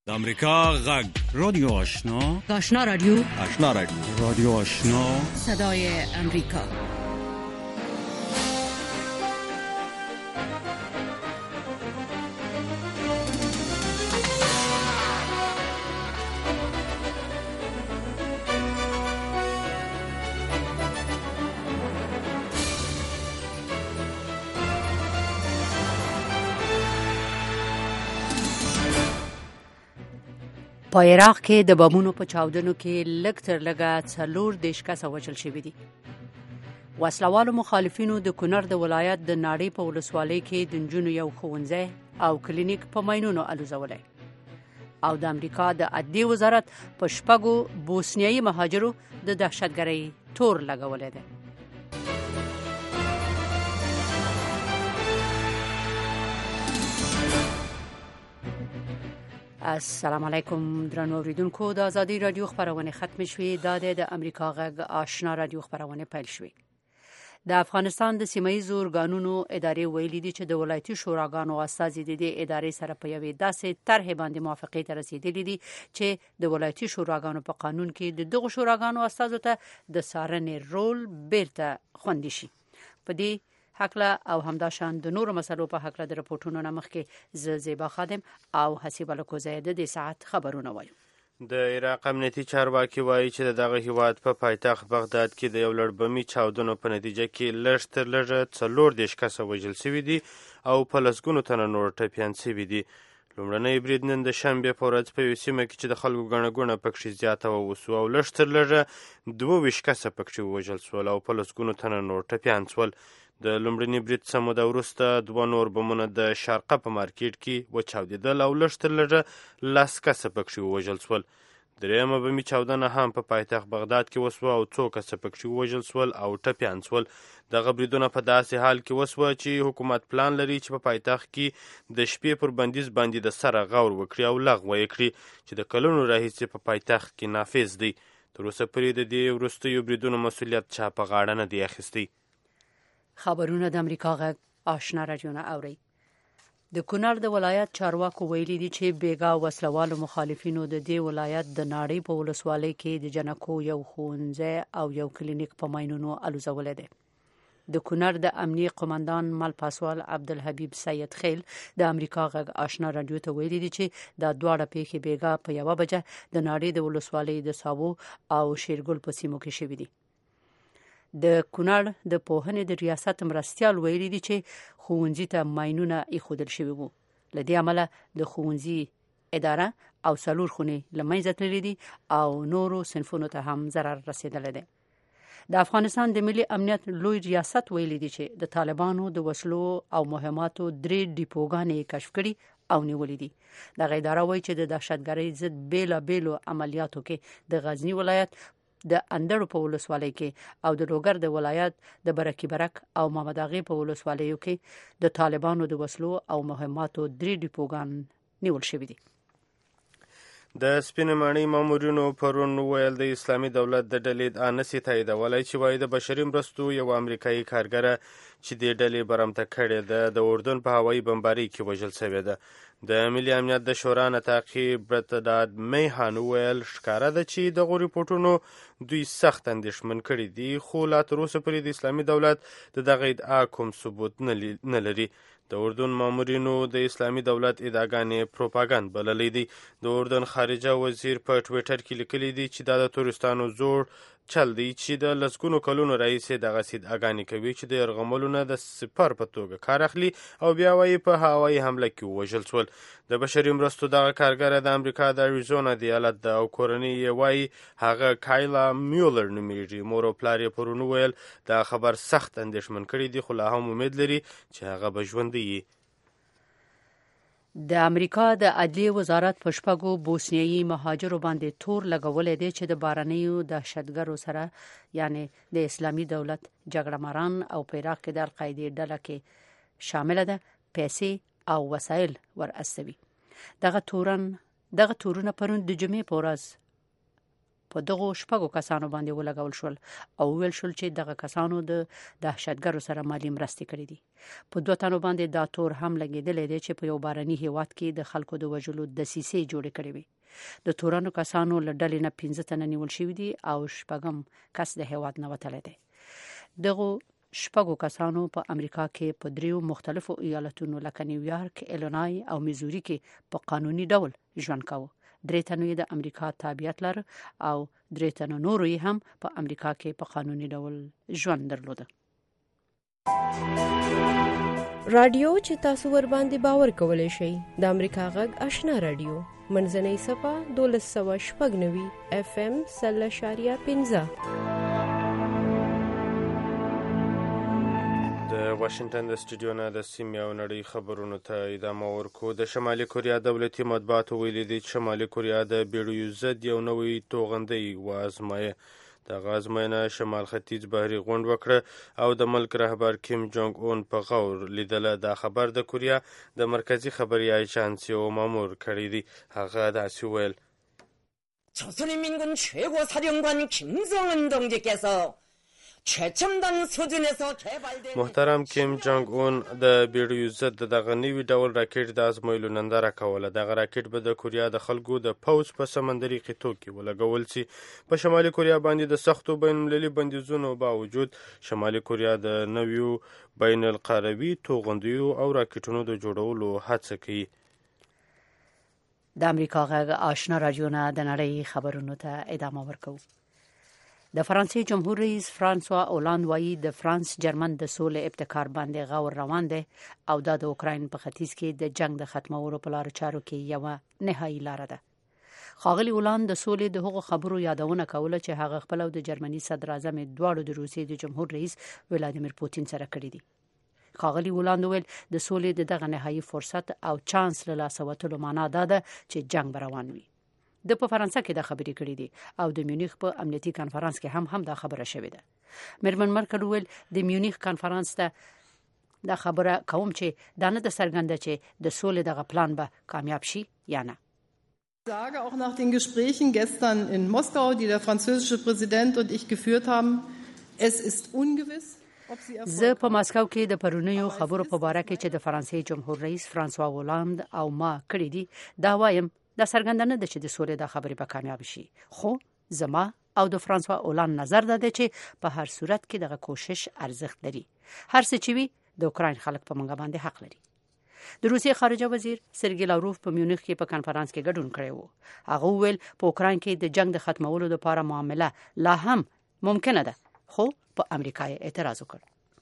د امریکا غږ رادیو آشنا آشنا رادیو رادیو آشنا صدای امریکا. په عراق کې د بمونو په چاودنو کې لږ تر لږه 40 کسه وژل شوي دي. وسلوالو مخالفینو د کونړ د ولایت د ناړۍ په ولسوالۍ کې د نجونو یو ښوونځی او کلینیک په ماینونو الوزولی او د امریکا د عدلیې وزارت په 6 بوسنیایي مهاجرو د دهشتګرۍ تور لګولی دی. السلام علیکم درنو اوریدونکو، د ازادي رادیو خبرونه ختم شوې. د امریکا غږ آشنا رادیو خبرونه پیل شوې. د افغانستان د سیمه‌ییزو ارګانونو ادارې ویلي دي چې د ولایتي شوراګانو استازي د دې ادارې سره په یوې داسې طرحې باندې موافقې ته رسیدلي دي چې د ولایتي شوراګانو په قانون کې د دغو شوراګانو استازو ته د څارنې رول بیرته خوندي شي. په دې حقله او همداشان د نورو مسلو په حقله د رپورټونو نه مخکې زیبا خادم او حسیبه لکوزیده د ساعت خبرونه وایو. د عراق امنیتي چارواکي وایي چې دغه هیواد په پایتخت بغداد کې د یو لړ بمي چاودنو په نتیجه کې لږ تر لږه 40 کسه وژل شوي دي او په لسګونو تنه نور ټپیان شوي دي. لومړنی برید نن د شنبې په ورځ په یوه سیمه کې چې د خلکو ګڼه ګوڼه پکښې زیاته وسوه او لږ تر لږه 22 کسه پکښې ووژل شول او په لسګونو تنه نور ټپیان شول. د لومړني برید څه موده وروسته 2 نور بمونه د شارقه په مارکیټ کې وچاودېدل او لږ تر لږه 10 کسه پکښې ووژل شول. درېیمه بمي چاودنه هم په پایتخت بغداد کې وسوه او 2 کسه پکښې ووژل شول او ټپیان شول. دغه بریدونه په داسې حال کې وسوه چې حکومت پلان لري چې په پایتخت کې د شپې پر بندیز باندې د سره غور وکړي او لغوه یې کړي چې د کلونو راهیسې په پایتخت کې نافذ دی. تر اوسه پورې د دې وروستیو بریدونو مسؤلیت چا په غاړه نه دی اخیستی. خبرونه د امریکا غږ آشنا رادیو نه اوري. د کونړ د ولایت چارواکو ویلي دي چې بیګا وسلوالو مخالفینو د دې ولایت د ناړۍ په ولسوالۍ کې د جنکو یو ښوونځی او یو کلینیک په ماینونو الوزولی دی. د کونړ د امنیه قومندان مل پاسوال عبدالحبیب سید خیل د امریکا غږ آشنا رادیو ته ویلي دي چې دا دواړه پیښې بیګا په 1 بجه د ناړۍ د ولسوالۍ د ساوو او شیرګل په سیمو کې شوي دي. د کونړ د پوهنې د ریاست مرستیال ویلي دي چې ښوونځي ته ماینونه ایښودل شوي وو. له دې امله د ښوونځي اداره او 4 خونې له منځه تللي دي او نورو صنفونو ته هم ضرر رسېدلی دی. د افغانستان د ملي امنیت لوی ریاست ویلي دي چې د طالبانو د وسلو او مهماتو 3 ډیپوګانې کشف کړي او نیولې دي. دغه اداره وایي چې د دهشتګرۍ ضد بیلابیلو عملیاتو کې د غزنی ولایت د اندړو په ولسوالۍ کې او د لوګر د ولایت د برکي برک او محمد اغې په ولسوالیو کې د طالبانو د وسلو او مهماتو 3 ډیپوګان نیول شوي دي. د سپینې ماڼۍ مامورینو پرون وویل د اسلامي دولت د ډلې دا نسي تاییدولی چې وایي د بشري مرستو یو امریکایي کارګره چې دې ډلې برمته کړې ده د اردن په هوایي بمبارۍ کې وژل شوې ده. د ملي امنیت د شورا نطاقي برتداد میهان وویل ښکاره ده چې دغو ریپورټونو دوی سخت اندېښمن کړي دي، خو لا تر اوسه پورې د اسلامي دولت د دغه ادعا کوم ثبوت نه لري. د اردن مامورینو د اسلامي دولت ادعاګانې پروپاګند بللی دی. د اردن خارجه وزیر په ټویټر کې لیکلی دی چې دا د تورستانو زوړ چل دی چې د لسګونو کلونو راهیسې دغسې ادعاګانې کوي چې د یرغملو نه د سپر په توګه کار اخلي او بیا وایي په هوایي حمله کې ووژل شول. د بشري مرستو دغه کارګره د امریکا د اریزونا د ایالت ده او کورنۍ یې وایي هغه کایلا میولر نومیږي. مور او پلار یې پرون وویل دا خبر سخت اندېښمن کړي دي، خو لا هم امید لري چې هغه به ژوندی وي. د امریکا د عدلیې وزارت په 6 بوسنیایي مهاجرو باندې تور لګولی دی چې د بهرنیو دهشتګرو سره یعنی د اسلامي دولت جګړه ماران او په عراق کې د القاعدې ډله کې شامله ده پیسې او وسایل ور استوي. دغه تورونه پرون د جمعې په ورځ په دغه شپږو کسانو باندې ولګول شول او ویل شول چې دغه کسانو د دهشتګرو سره مالی مرستې کړې دي. په دوه تنو باندې دا تور هم لګیدلې دی چې په یو بارني هیواد کې د خلکو د وژلو دسیسې جوړې کړې وي. د تورانو کسانو له ډلې نه 15 تنه نیول شوي دي او شپږم کس د هیواد نه وتلی دی. دغه شپږو کسانو په امریکا کې په دریو مختلفو ایالتونو لکه نیویارک، ایلینای او میزوري کې په قانوني ډول ژوند کاوه. 3 تنو د امریکا تابعیت لري او 3 تنو نور هم په امریکا کې په قانوني ډول ژوند درلوده. رادیو چې تاسو ور باندې باور کولای شئ د امریکا غږ آشنا رادیو منځنۍ صفه 1290 FM 0.15 د واشنگټن د سټوډیو نه د سیمې او نړۍ خبرونو ته ادامه ورکو. د شمالي کوریا دولتي مطبوعاتو ویلي دي چې شمالي کوریا د بیړیو ضد یو نوی توغندی وازمایه. دغه ازموینه شمال ختیځ بحري غونډ وکړه او د ملک رهبر کیم جونګ اون په غور لیدله. دا خبر د کوریا د مرکزی خبري اژانس یو مامور کړی دی. هغه داسې ویل: 조선인민군 최고 사령관 김정은 동지께서 최첨단 수준에서 개발된 محترم کیم جونګ اون د بیړیو ضد دغه نوي ډول راکټ د ازمویلو ننداره کوله. دغه راکټ به د کوریا د خلکو د پوځ په سمندري خطو کې ولګول شي. په شمالي کوریا باندې د سختو بین المللي بندیزونو باوجود شمالي کوریا د نویو بین القومي توغندیو او راکټونو د جوړولو هڅه کوي. د امریکا غږ آشنا رادیو نه د نړۍ خبرونو ته ادامه ورکوو. د فرانسې جمهور رئیس فرانسوا اولاند وایي د فرانس جرمن د سولې ابتکار باندې غور روان دی او دا د اوکراین په ختیځ کې د جنگ د ختمولو په لارو چارو کې یو نهایی لار ده. ښاغلي اولاند د سولې د هغو خبرو یادونه کوله چې هغه خپل او د جرمني صدر اعظم دواړو د روسیې د جمهور رئیس ولادیمیر پوتین سره کړی دي. ښاغلي اولاند ویل د سولې دغه نهایی فرصت او چانس له لاسه وتلو معنا دا ده چې جنگ روان وي. د په فرانسه کې د خبرې کړې دي او د میونخ په امنیتي کانفرنس کې هم دا خبره شوې ده. میرمن مرکل ویل د میونخ کانفرنس ته دا خبره کوم چې دا نه د څرګنده چې د سولې دغه پلان به کامیاب شي یا نه. Ich sage auch nach den Gesprächen gestern in Moskau, die der französische Präsident und ich geführt haben, es ist ungewiss. زه په ماسکو کې د پرونیو خبرو په باره کې چې د فرانسې جمهور رئیس فرانسوا اولاند او ما کړی دي دا وایم دا څرګنده نه ده چې د سولې د خبرې به کامیاب شي، خو زما او د فرانسوا اولاند نظر ده چې په هر صورت کې دغه کوشش ارزښت لري. هر څه چې وي د اوکراین خلک په منګه باندې حق لري. د روسیې خارجه وزیر سرګی لاوروف په میونخ کې په کانفرنس کې ګډون کړی و. هغه ویل په اوکراین کې د جنگ د ختمولو لپاره معامله لا هم ممکنه ده، خو په امریکا یې اعتراض وکړ.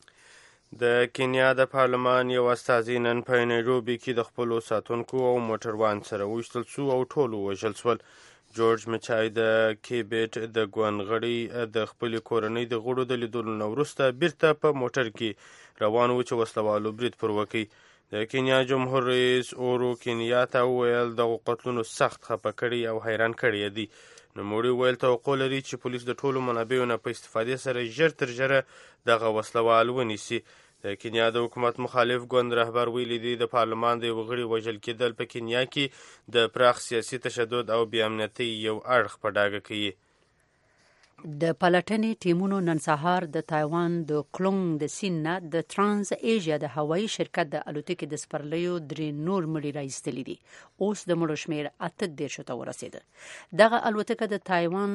د کینیا د پارلمان یو استازي نن په نیروبي کې د خپلو ساتونکو او موټروان سره وشتل شو او ټول وژل شول. جورج مچای د کیبیټ د ګوند غړي د خپل کورنۍ د غړو د لیدلو نه وروسته بیرته په موټر کې روان و چې وسلوالو برید پر وکړي. د کینیا جمهور رئیس اورو کینیاتا ویل د قتلونو سخت خفه کړي او حیران کړي دي. نوموړي ویل توقع لري چې پولیس د ټولو منابعو نه په استفادې سره ژر تر ژره دغه وسلوال ونیسي. د کینیا د حکومت مخالف ګوند رهبر ویلي دی د پارلمان د یو غړي وژل کېدل په کینیا کې د پراخ سیاسي تشدد او بې امنیتۍ یو اړخ په ډاګه کوي. د پلټنې ټیمونو نن سهار د تایوان د کلونګ د سیند نه د ترانس ایشیا د هوایي شرکت د الوتکې د سپرلیو 3 نور مړي راایستلي دي. اوس د مړو شمېر 38 ته ورسېده. دغه الوتکه د تایوان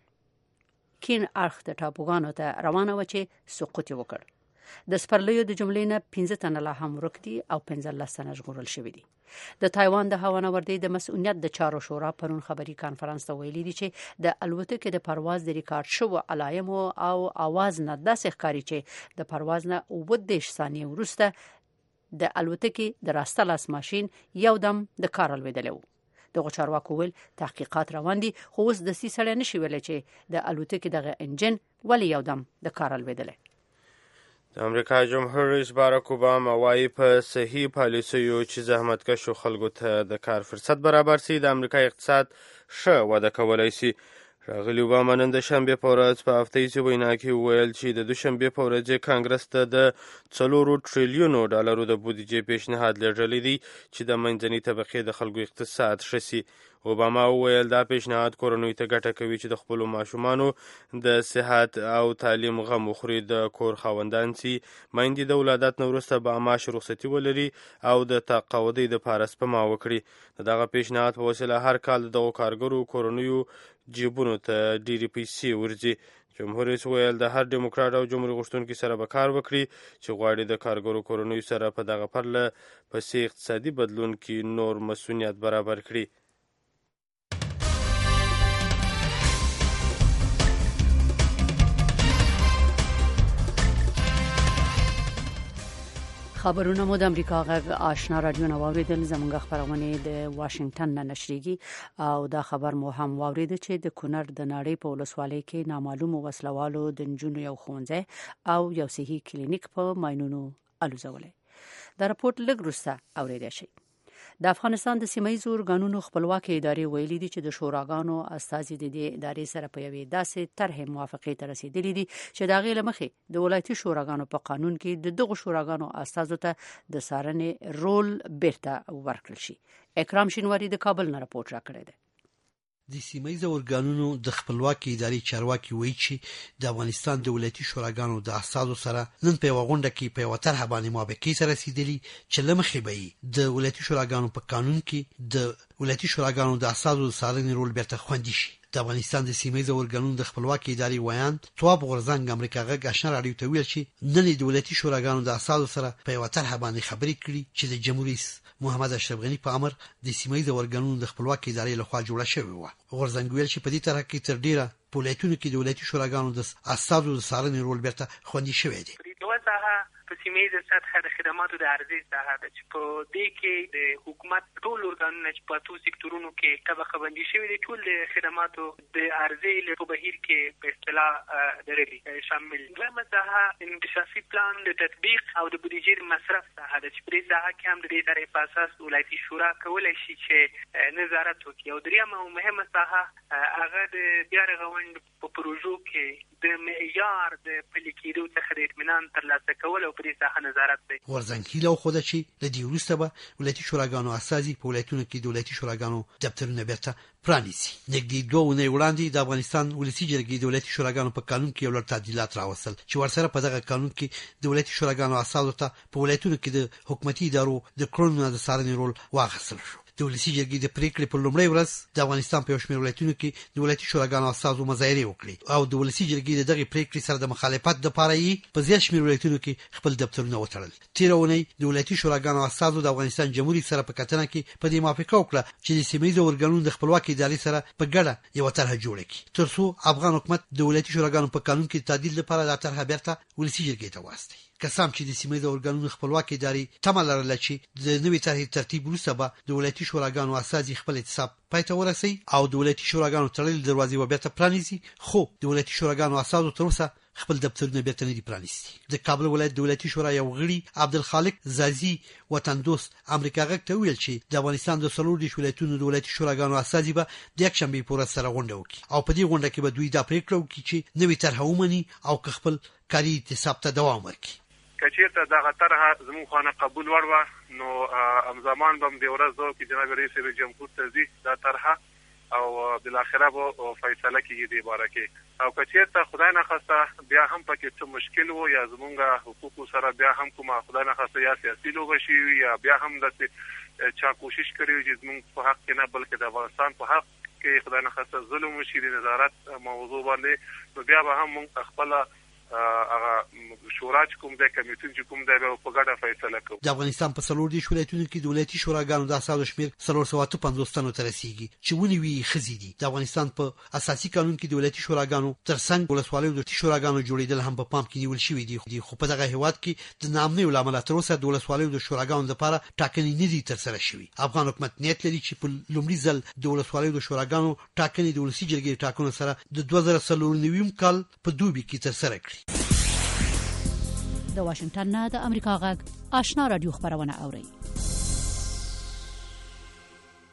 کین اړخ د ټاپوګانو ته روانه و چې سقوط وکړ. د سپرلیو د جملې نه 15 تنه لا هم ورک دي او 15 تنه ژغورل شوي دي. د تایوان د هوانوردۍ د مسؤلیت د چارو شورا پرون خبري کانفرنس ته ویلي دي چې د الوتکې د پرواز د ریکارډ شوو علایمو او आवाज نه داسې ښکاري چې د پرواز نه 30 ثانیې وروسته د الوتکې د راسته لاس ماشین یو دم د کار لویدلی و. دغه چارواکو ویل تحقیقات روان دي، خو اوس د سې سړی نشي ویلی چې د الوتکې دغه انجن ولې یو دم د کار لویدلی. د امریکا جمهور رئیس باراک اوباما وایي په صحیح پالیسیو چې زحمتکشو خلکو ته د کار فرصت برابر شي د امریکا اقتصاد ښه وده کولی شي. ښاغلي اوباما نن د شنبې په ورځ په هفتهیزې وینا کې وویل چې د دوشنبې په ورځ کانګرس ته د 4 تریلیونو ډالرو د بودیجې پیشنهاد لېږلی دی چې د منځنۍ طبقې د خلکو اقتصاد ښه شي. اوباما وویل دا پیشنهاد کورنیو ته ګټه کوي چې د خپلو ماشومانو د صحت او تعلیم غم وخوري، د کور خاوندان چې میندې د ولادت نه وروسته به معاش رخصتي ولري او د تقاعدۍ دپاره سپما وکړي. د دغه پیشنهاد په وسیله هر کال د دغو کارګرو کورنیو جیبونو ته ډېرې پیسې ورځي. جمهور رئیس وویل د هر ډیموکراټ او جمهوریت غوښتونکي سره به کار وکړي چې غواړي د کارګرو کورنیو سره په دغه پرله پسې اقتصادي بدلون کې نور مسؤلیت برابر کړي. خبرونه مو د امریکا غږ آشنا رادیو نه واوریدل. زموږ خبرونه د واشنگټن نه نشریږي او دا خبر مو هم واورید چې د کونړ د ناړۍ په ولسوالۍ کې نامعلوم وسلوالو د نجونو یو ښوونځی او یو صحي کلینیک په ماینونو الوزولې. دا راپورټ لږ وروسته اوریدل شي. د افغانستان د سیمه‌ییزو ارګانونو خپلواکي ادارې ویلي دي چې د شوراګانو استازي د دې ادارې سره په یوې داسې طرحې موافقې ته رسیدلي دي چې د هغې له مخې د ولایتي شوراګانو په قانون کې د دغو شوراګانو استازو ته د څارنې رول بیرته ورکړل شي. اکرام شینواری د کابل نه راپورټ راکړی دی. د سیمه‌ییزو ارګانونو د خپلواکي ادارې چارواکي وایي چې د افغانستان د ولایتي شوراګانو د اساسو سره نن په یوه غونډه کې په یوه طرحه باندې موافقې سره رسیدلي چې له مخې به د ولایتي شوراګانو په قانون کې د ولایتي شوراګانو د اساسو د څارنې رول بیرته خوندي شي. د افغانستان د سیمه‌ییزو ارګانونو د خپلواکي ادارې ویاند تواب غورزنګ امریکا غږ آشنا رادیو ته ویل چې نن د ولایتي شوراګانو د اساسو سره په یوه طرحه باندې خبرې کړي چې د جمهوریت محمد اشرف غنی په امر د سیمه‌ییزو ارګانونو د خپلواکي ادارې لخوا جوړه شوې وه. غورزنګ ویل چې په دې طرحه کې تر ډیره په ولایتونو کې د ولایتي شوراګانو د اساسو د څارنې رول بیرته خوندي شوی دی. په سیمه‌ییزه سطحه د خدماتو د عرضې ساحه ده چې په دې کې د حکومت ټول ارګانونه چې په اتو سکتورونو کې طبقه بندي شوي دي ټول د خدماتو د عرضې په بهیر کې په اصطلاح درېږي شامل. دویمه ساحه انکشافي پلان د تطبیق او د بودیجې د مصرف ساحه ده چې په دې ساحه کې هم د دې طرحې په اساس ولایتي شورا کولی شي چې نظارت وکړي. او درېیمه او مهمه ساحه هغه د بیا رغونې په پروژو کې د معیار د پلي کېدو څخه د اطمینان ترلاسه کول او په دې ساحه نظارت دی. غورزنګ هیله وښوده چې له دې وروسته به ولایتي شوراګانو استازي په ولایتونو کې د ولایتي شوراګانو دفترونه بیرته پرانیسي. نږدې 2 اونۍ وړاندې د افغانستان ولسي جرګې د ولایتي شوراګانو په قانون کې یو لړ تعدیلات راوستل چې ورسره په دغه قانون کې د ولایتي شوراګانو استازو ته په ولایتونو کې د حکومتي ادارو د کړنو د څارنې رول واخیستل شو. د ولسي جرګې د پریکړې په لومړۍ ورځ د افغانستان په یو شمېر ولایتونو کې د ولایتي شوراګانو استازو مظاهرې وکړې او د ولسي جرګې د دغې پریکړې سره د مخالفت دپاره یې په زیات شمېر ولایتونو کې خپل دفترونه وتړل. تېره اونۍ د ولایتي شوراګانو استازو د افغانستان جمهوریت سره په کتنه کې په دې موافقه وکړه چې د سیمه‌ییزو ارګانونو د خپلواکي ادارې سره په ګډه یوه طرحه جوړه کړي تر څو افغان حکومت د ولایتي شوراګانو په قانون کې تعدیل لپاره دا طرحه بیرته ولسي جرګې ته واستوي. قسم چې د سیمه‌ییزو ارګانونو خپلواکي ادارې تمه لرله چې د نوې طرحې ترتیب وروسته به د ولایتي شوراګانو استازي خپل اعتصاب پای ته ورسوي او د ولایتي شوراګانو تړلې دروازې به بیرته پرانیزي، خو د ولایتي شوراګانو استازو تر اوسه خپل دفترونه بیرته نه دي پرانیستي. د کابل ولایت د ولایتي شورا یو غړي عبدالخالق زازي وطن دوست امریکا غږ ته ویل چې د افغانستان د 14 ولایتونو د ولایتي شوراګانو استازي به د یکشنبې په ورځ سره غونډه وکړي او په دې غونډه کې به دوی دا پریکړه وکړي چې نوې طرحه ومني او که خپل کاري اعتصاب ته دوام ورکړي. که چېرته دغه طرحه زموږ خوا نه قبول وړ وه نو همزمان به هم د ورځ کې جناب رئیس جمهور ته ځي دا طرحه او بالاخره به فیصله کېږي دې باره کې. او که چېرته خدای نخواسته بیا هم پکې څه مشکل و یا زمونږ حقوقو سره بیا هم کومه خدای نخواسته یا سیاسي لوبه شي یا بیا هم داسې چا کوشش کړی چې زمونږ په حق کې نه بلکې د افغانستان په حق کې خدای نخواسته ظلم وشي د نظارت موضوع باندې نو بیا به هم موږ خپله هغه شورا چې کوم دی کمیټون چې کوم دی به په ګډه فیصله کوو. د افغانستان په 14 ولایتونو کې د ولایتي شوراګانو د اساسو شمېر 450 تنو ته رسیږي چې ونې وي ښځې دي. د افغانستان په اساسي قانون کې د ولایتي شوراګانو ترڅنګ ولسوالیو د شوراګانو جوړېدل هم په پام کې نیول شوي دي، خو په دغه هېواد کې د ناامنیو له امله تر اوسه د ولسوالیو د شوراګانو لپاره ټاکنې نه دي ترسره شوي. افغان حکومت نیت لري چې په لومړي ځل د ولسوالیو د شوراګانو ټاکنې د ولسي جرګې ټاکنو سره د 2024 کال په دوبي کې ترسره کړي. د واشنگټن نه د امریکا غږ آشنا رادیو خبرونه اوري.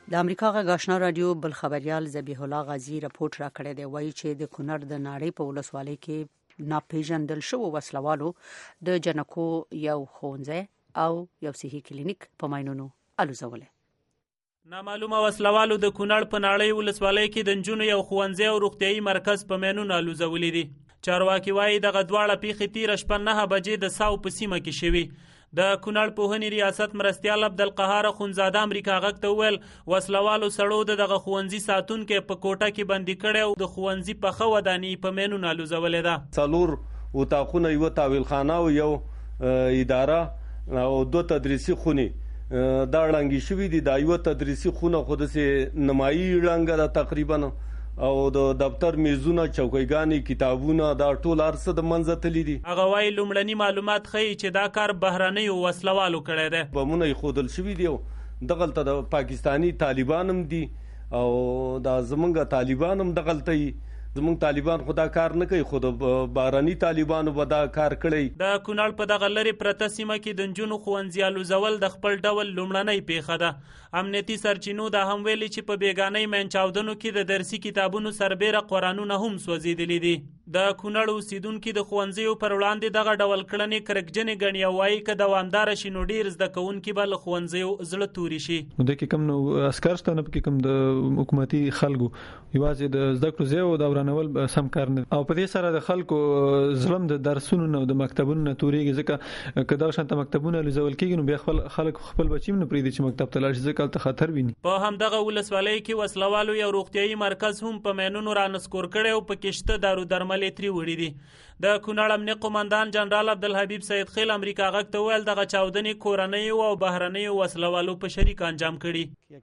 د امریکا غږ آشنا رادیو بل خبريال ذبیح الله غازی راپورټ راکړی دی وایي چې د کونړ د ناړۍ په ولسوالۍ کې ناپېژندل شوو وسلوالو د جنکو یو ښوونځی او یو صحي کلینیک په ماینونو الوزولې. نامعلومه وسلوالو د کونړ په ناړۍ ولسوالۍ کې د نجونو یو ښوونځی او روغتیايي مرکز په ماینونو الوزولې دي. چارواکي وایي دغه دواړه پیښې تېره شپه 9 بجې د ساو په سیمه کې شوي. د کونړ پوهنې ریاست مرستیال عبدالقهار اخونزاده امریکا غږ ته وویل وسلوالو سړو دغه ښوونځي ساتونکي په کوټه کې بندي کړی او د ښوونځي پخه ودانۍ په مینونه الوزولې ده. 4 اتاقونه، یو تحویل خانه او یو اداره او 2 تدریسي خونې دا ړنګې شوي دي. دا یو تدریسي خونه خو داسې نمایي ړنګه ده تقریبا، او د دفتر میزونه، چوکیګانې، کتابونه دا ټول هر څه د منځه تللي دي. هغه وایي لومړني معلومات ښیي چې دا کار بهرنیو وسلوالو کړی دی. بمونه ایښودل شوي دي او دغلته د پاکستاني طالبان هم دي او دا زمونږ طالبان هم دغلته یي. زمونږ طالبان خو دا کار نه کوي، خو د بهرني طالبانو به دا کار کړی. د کونړ په دغه لرې پرته سیمه کې د نجونو ښوونځي الوزول د خپل ډول لومړنۍ پیښه ده. امنیتي سرچینو دا هم ویلي چې په بیګانۍ مینچاودنو کې د درسي کتابونو سربیره قرانونه هم سوځېدلي دي. د کونړ اوسیدونکي د ښوونځیو پر وړاندې دغه ډول کړنې کرکجنې ګڼي او وایي که دوامداره شي نو ډېر زده کوونکي به له ښوونځیو زړه توري شي. نو د کې کم نو عسکر شته، نه پکې کم د حکومتي خلکو، یوازې د زده کړو ځای او د ورانول سم کار نه. او په دې سره د خلکو زړه د درسونو نه د مکتبونو نه تورېږي، ځکه که دغه شانته مکتبونه الوزول کېږي نو بیا خلک خپل بچي هم نه پرېږدي چې مکتب ته لاړ شي، ځکه هلته خطر ویني. په همدغه ولسوالۍ کې وسلوالو یو روغتیايي مرکز هم په مینونو رانسکور کړی او پکې شته دارو درمل یې ترې وړي دي. د کونړ امنیه قومندان جنرال عبدالحبیب سید خیل امریکا غږ ته وویل دغه چاودنې کورنیو او بهرنیو وسلوالو په شریک انجام کړي.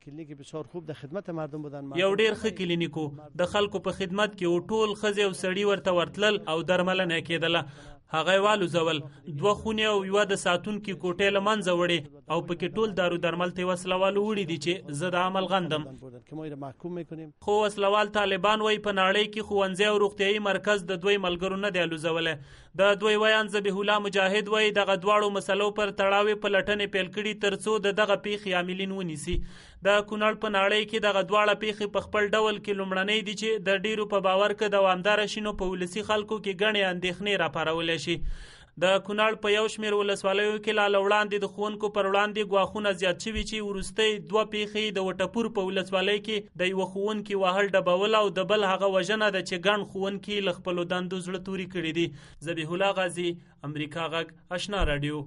یو ډېر ښه کلینیک د خلکو په خدمت کې او ټول ښځې او سړي ورته ورتلل او درملنه کېدله. هغه یې والوزول، 2 خونې او یوه د ساتونکي کوټې له منځه وړې او پکې ټول دارو درمل ته وسلوالو وړي دي چې زه د عمل غندم. خو وسلوال طالبان وایي په ناړۍ کې ښوونځی او روغتیايي مرکز د دوی ملګرو نه دی الوزولی. د دوی ویان ذبیح الله مجاهد وایي دغه دواړو مسلو پر تړاو یې پلټنې پیل کړي تر څو د دغه پیښې عاملین ونیسي. د کونړ په ناړۍ کې دغه دواړه پیښې په خپل ډول کې لومړنۍ دي چې د ډیرو په باور که دوامداره شي نو په ولسي خلکو کې ګڼې اندېښنې راپارولی شي. د کونړ په یو شمېر ولسوالیو کې لا له وړاندې د ښوونکو پر وړاندې ګواښونه زیات شوي چې وروستۍ 2 پیښې د وټپور په ولسوالۍ کې د یوه ښوونکي وهل ډبول او د بل هغه وژنه ده چې ګڼ ښوونکي له خپلو دندو زړه توري کړي دي. ذبیح الله غازی، امریکا غږ آشنا رادیو.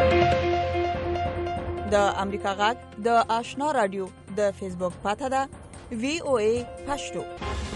د امریکا غږ د آشنا رادیو د فیسبوک پاته ده VOA پښتو.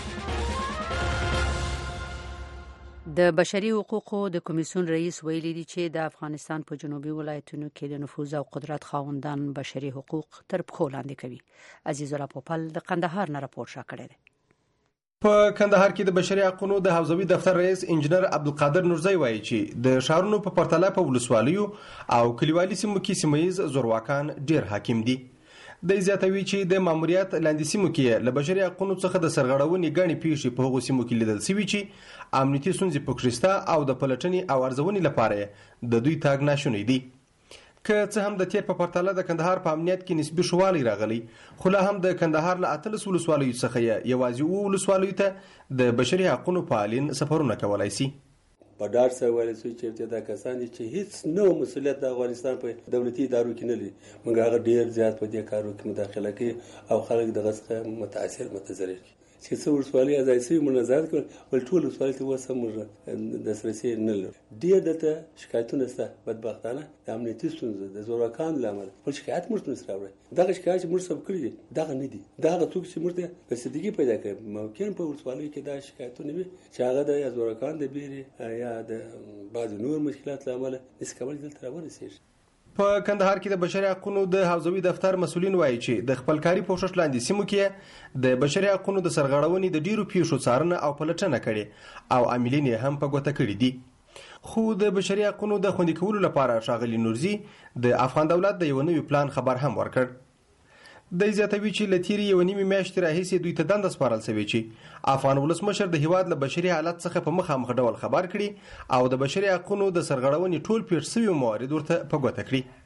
د بشري حقوقو د کمیسیون رئیس ویلي دی چې د افغانستان په جنوبي ولایتونو کې د نفوذ او قدرت خاوندان بشري حقوق تر پښو لاندې کوي. عزیز الله پوپل د قندهار نه راپور راکړی دی. په کندهار کې د بشري حقوقو د حوزوي دفتر رئیس انجنیر عبدالقادر نورزی وایي چې د شهرونو په پرتله په ولسوالیو او کلیوالي سیمو کې سیمه‌ییز زورواکان ډیر حاکم دي. د زیاتوي چې د ماموریت لاندې سیمو کې له بشري حقوقو څخه د سرغړونې ګڼې پیښې په هغو سیمو کې لیدل شوي چې امنیتي ستونزې پکې شته او د پلټنې او ارزونې لپاره د دوی تاګ ناشونی دي. که څه هم د تیر په پرتله د کندهار په امنیت کې نسبي شوالی راغلی، خو لا هم د کندهار له 18 ولسوالیو څخه یوازې 7 ولسوالیو ته د بشري حقوقو فعالین سفرونه کولای شي. په ډاډ سره ویلی شو چې دا کسان دي چې هیڅ نو مسؤلیت د افغانستان په دولتي ادارو کې نه لري. موږ هغه ډېر زیات په دې کارو کې مداخله کوي او خلک دغه څخه متاثر متضرر کړي چې څه ولسوالۍ ازادي شوي موږ نظارت کوو ول ټول ولسوالۍ ته اوس هم موږ دسترسي نه لرو. ډېر دلته شکایتونه شته بدبختانه د امنیتي ستونزو د زورواکانو له امله خپل شکایت موږ ته نشي راوړی. دغه شکایت چې موږ ثبت کړي دي دغه نه دي، دغه څوک چې موږ ته رسیدګي پیدا کړي. ممکن په ولسوالیو کې دا شکایتونه وي چې هغه د زورواکانو د بیرې یا د بعضې نور مشکلات له امله نشي کولی دلته راورسېږي. په کندهار کې د بشري حقوقو د حوزوي دفتر مسؤلین وایي چې د خپلکاري پوښښ لاندې سیمو کې د بشري حقوقو د سرغړونې د ډیرو پیښو څارنه او پلټنه کړې او عاملین یې هم په ګوته کړي دي. خو د بشري حقوقو د خوندي کولو لپاره ښاغلي نورزي د افغان دولت د یو نوي پلان خبر هم ورکړ. د زیاتوي چې له تیرې یوه نیمې میاشتې راهیسې دوی ته دنده سپارل شوې چې افغان ولسمشر د هیواد له بشري حالت څخه په مخامخ ډول خبر کړي او د بشري حقوقو د سرغړونې ټول پیښ شوي موارد ورته په ګوته کړي.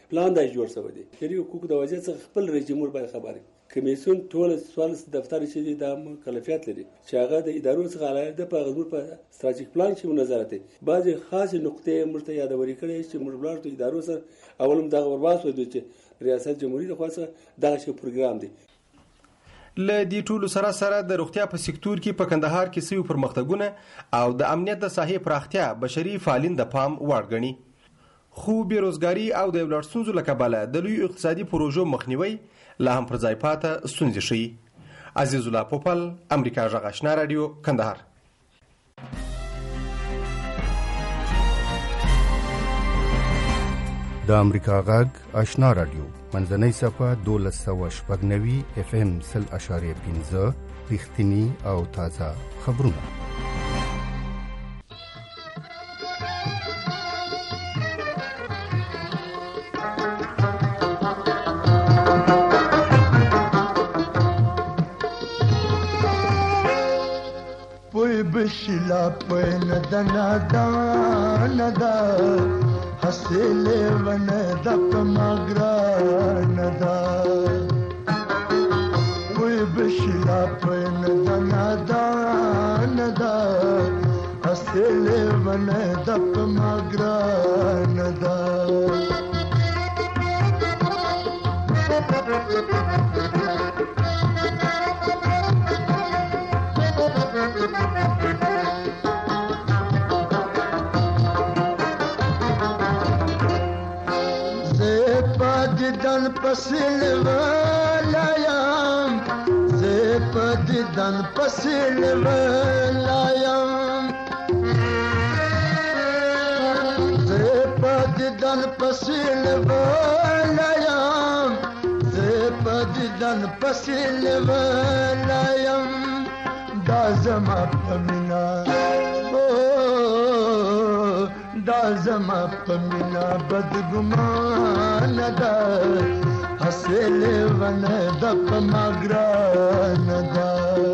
پلان دا جوړ شوی دی. شهري حقوق د وزارت څخه خپل رئیس جمهور باندې خبرې کمیسیون ټول سوال دفتر چې دا مکلفیت لري چې هغه د ادارو څخه علاوه په غوړ په استراتیژیک پلان کې نظارت کوي. بعضي خاص نقطې مرته یادوري کړي چې موږ بلارته ادارو سره اولم دا ورباس ودی چې ریاست جمهوریت خو څخه دغه شی پروګرام دی. ل دې ټولو سره د روغتیا په سکتور کې په کندهار کې سوي پرمختګونه او د امنیت د ساحې پراختیا بشري فعالین د پام وړ ګڼي. خو بیروزګاری او د ولر ستونزو له کبله د لوی اقتصادي پروژو مخنیوي لا هم پر ځای پاته ستونزې شي. عزیز الله پوپل، امریکا غږ آشنا رادیو، کندهار. د امریکا غږ آشنا رادیو منځنۍ صفحه 1290 FM 0.5 رښتینی او تازه خبرونه. پوی بشلا پین دنا دا حسل ون دپ مگران دا پوی بشلا پین دنا دا حسل ون دپ مگران دا دن پسل ولایم زپد دن پسل ولایم زپد دن پسل ولایم زپد دن پسل ولایم دا زما پمینا دا زما پمینا بدګمان دا حاصل ون دپ مگران دا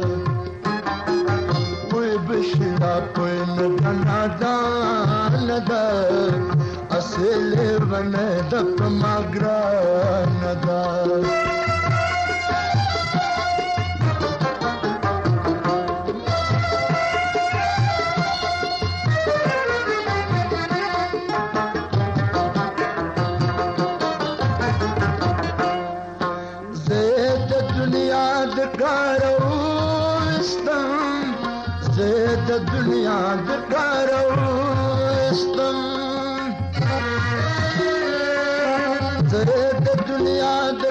وې بشلا پین دنا دا حاصل ون دپ مگران دا د دنیا د کاروستم زه د دنیا د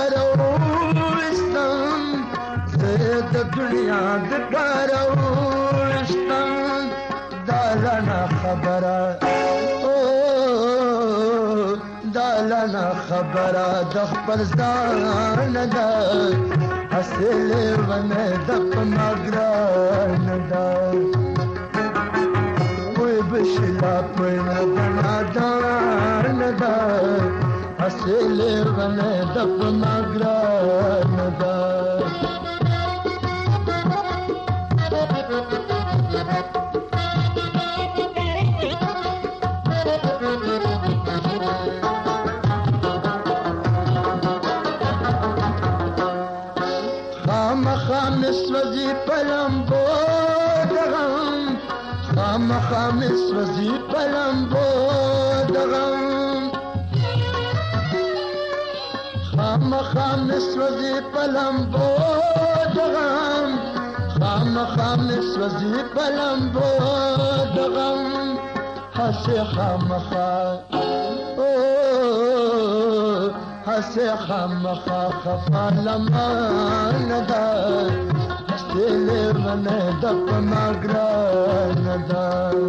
کاروستم زه د دنیا د کاروستم دالنا خبره دالنا خبره د خپل ځان ده حاصل ون دپ مگران دا وې بشلا پین دنا دا حاصل ون دپ مگران دا مسوزی پلمبو دغم خام مسوزی پلمبو دغم خام مسوزی پلمبو دغم خام مسوزی پلمبو دغم حسی خام حسی خام خفا لمان دا حسل ون دپ مگران دا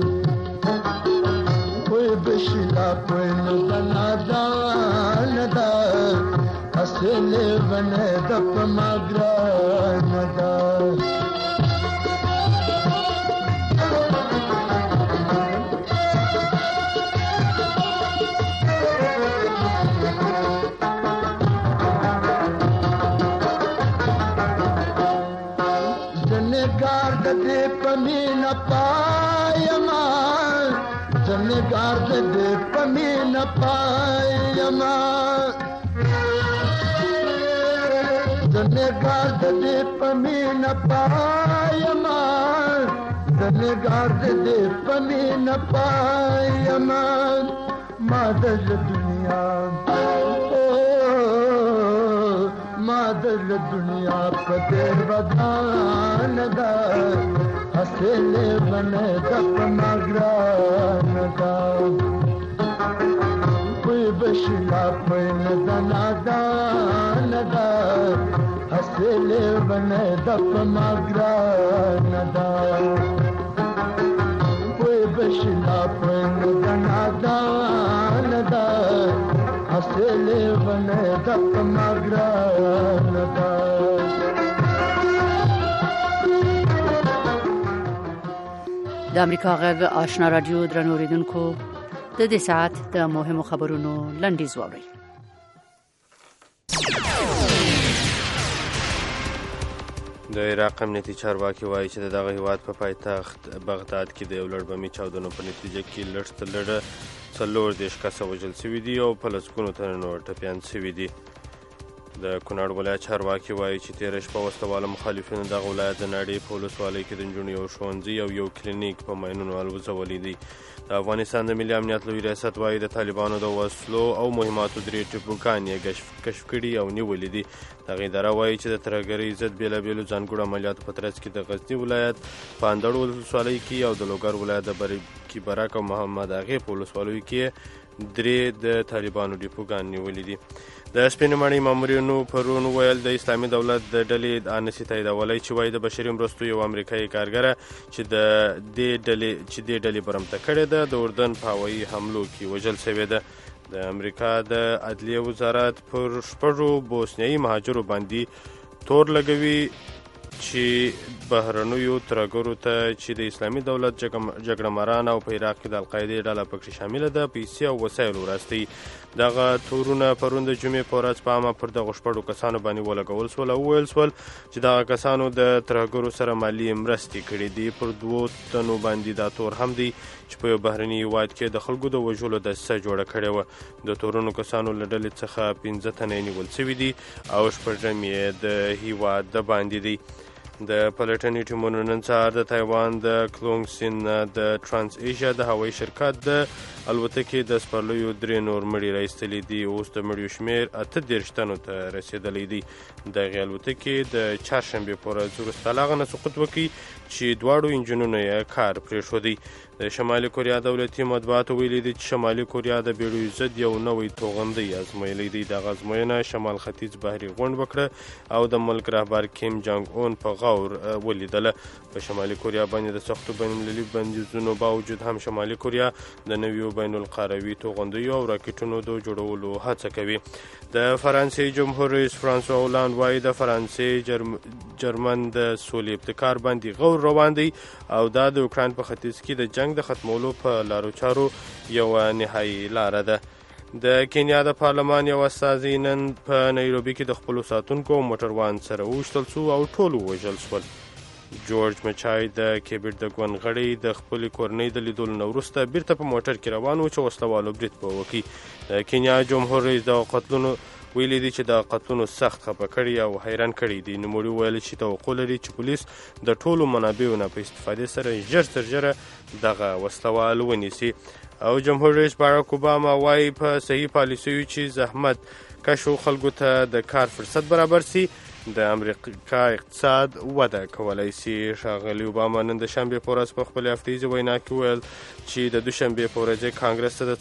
کوئی بشلا پین دنا دا حسل ون دپ مگران دا پمینا پایما زنګار دې پمین پایما زنګار دې پمین پایما زنګار دې پمین پایما ما د دنیا ما د دنیا په دې ودان دا حاصل بنه د پمګران دا کوئی بشلا په ندنا دا حاصل بنه د پمګران دا کوئی بشلا په ندنا دا حاصل بنه د پمګران دا د امریکا غږ آشنا رادیو درنو اوریدونکو د دې ساعت د مهمو خبرونو لنډیز واورئ. د عراق امنیتي چارواکي وایي چې دغه هیواد په پایتخت بغداد کې د یو لړ بمي چاودنو په نتیجه کې لږ تر لږه 40 کسه وژل شوي دي او په لسګونو تنه نور ټپیان شوي دي. د کونړ ولایت چارواکي وایي چې تېره شپه وسله مخالفینو دغه ولایت د ناړۍ په ولسوالۍ کې د نجونو یو ښوونځي او یو کلینیک په ماینونو الوځولی دی. د افغانستان د ملي امنیت لوی ریاست وایي د طالبانو د وسلو او مهماتو 3 ټیپوګان یې کشف کړي او نیولي دي. دغه اداره وایي چې د ترهګرۍ ضد بېلابېلو ځانګړو عملیاتو په ترڅ کې د غزني ولایت په اندړ ولسوالۍ کې او د لوګر ولایت د برکي برک او محمد اغې په ولسوالیو کې 3 د طالبانو ډیپوګان نیولي دي. د سپینې ماڼۍ مامورینو پرون ویل د اسلامي دولت د ډلې ادعا نشي تاییدولی چې وایي د بشري مرستو یو امریکایي کارګره چې دې ډلې برمته کړې ده د اردن په هوایي حملو کې وژل شوې ده. د امریکا د عدلیې وزارت پر 6 بوسنیایي مهاجرو باندې تور لګوي چې بهرنیو ترهګرو ته چې د اسلامي دولت جګړه ماران او په عراق کې د القاعدې ډله پکې شامله ده پیسې او وسایل وراستی. دغه تورونه پرون د جمعې په ورځ په عامه پر دغو 6 کسانو باندې ولګول شول او وویل شول چې دغه کسانو د ترهګرو سره مالي مرستې کړې دي. پر 2 تنو باندې دا تور هم دی چې په یو بهرني هیواد کې د خلکو د وژلو دسیسه جوړه کړې وه. د تورونو کسانو له ډلې څخه 15 تنه نیول شوي دي او 6 یې د هیواد د باندې دی. د پلټنې ټیمونو نن سهار د تایوان د کلونګ سین د ترانس ایشیا د هوایي شرکت د الوتکې د سپرلیو 3 نور مړي راایستلي دي. اوس د مړیو شمېر 38 تنو ته رسېدلی دی. دغې الوتکې د چهارشنبې په ورځ وروسته له هغه نه سقوط وکړي چې دواړو انجنونو یې کار پرېښودی. د شمالي کوریا دولتي مطبوعاتو ویلي دي چې شمالي کوریا د بیړیو ضد یو نوی توغندی ازمویلی دی. دغه ازموینه شمال ختیځ بحري غونډ وکړه او د ملک رهبر کیم جانګ اون په غور ولیدله. په شمالي کوریا باندې د سختو بین المللي بندیزونو باوجود هم شمالي کوریا د نویو بین القاروي توغندیو او راکټونو د جوړولو هڅه کوي. د فرانسې جمهور رئیس فرانسوا هولند وایي د فرانسې جرمن د سولې ابتکار باندې غور روان دی او دا د اوکراین په ختیځ کې د جنگ د ختمولو په لارو چارو یو نهایي لاره ده. د کینیا د پارلمان یو استازی نن په نیروبي کې د خپلو ساتونکو او موټروان سره وویشتل شو او ټول ووژل شول. جورج مچای د کیبیټ د ګوند غړی د خپلې کورنۍ د لیدلو نه وروسته بیرته په موټر کې روان و چې وسلوالو برید به وکړي. د کینیا جمهور رئیس د قتلونو ویلي دي چې د قتلونو سخت خفه کړي او حیران کړي دي. نوموړي ویل چې توقع لري چې پولیس د ټولو منابعو نه په استفادې سره ژر تر ژره دغه وسلوال ونیسي. او جمهور رئیس باراک اوباما وایي په صحیح پالیسیو چې زحمت کشو خلکو ته د کار فرصت برابر سي د امریکا اقتصاد وده کولای شي. ښاغلي اوباما نن د شنبې په ورځ په خپلې هفتیزې وینا کې ویل چې د دوشنبې په ورځ کانګرس ته د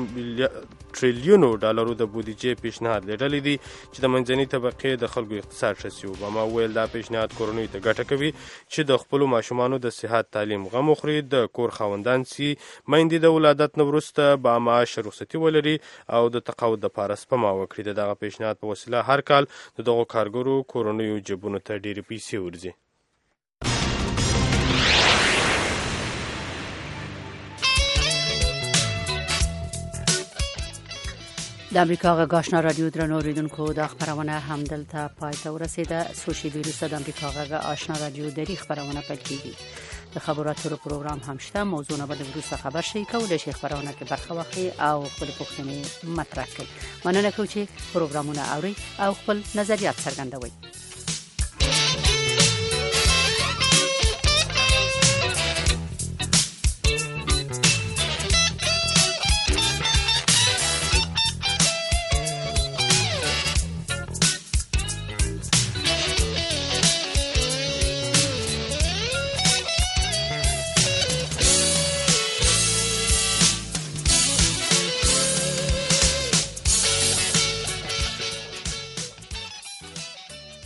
4 ټریلیونو ډالرو د بودیجې پیشنهاد لیدلی دی چې د منځنۍ طبقې د خلکو اقتصاد ښه شي. اوباما ویل دا پیشنهاد کورنیو ته ګټه کوي چې د خپلو ماشومانو د صحت تعلیم غم وخوري، د کور خاوندان سي، میندې د ولادت نه وروسته بامعاش رخصتي ولري او د تقاعد دپاره سپما وکړي. د دغه پیشنهاد په وسیله هر کال د دغو کارګرو کورنیو جیبونو ته ډېرې پیسې ورځي. د امریکا غږ آشنا رادیو درنو اوریدونکو د خبرونه هم دلته پای ته ورسیده. څو شېبې وروسته د امریکا غږ آشنا رادیو درې خبرونه پیل کیږي. د خبرو اترو پروګرام هم شته. موضوع نه به وروسته خبر شي. کولای شي خبرونه کې برخه واخلي او خپل پوښتنې مطرح کړي. مننه کوم چې پروګرامونه اوري او خپل نظریات څرګندوي.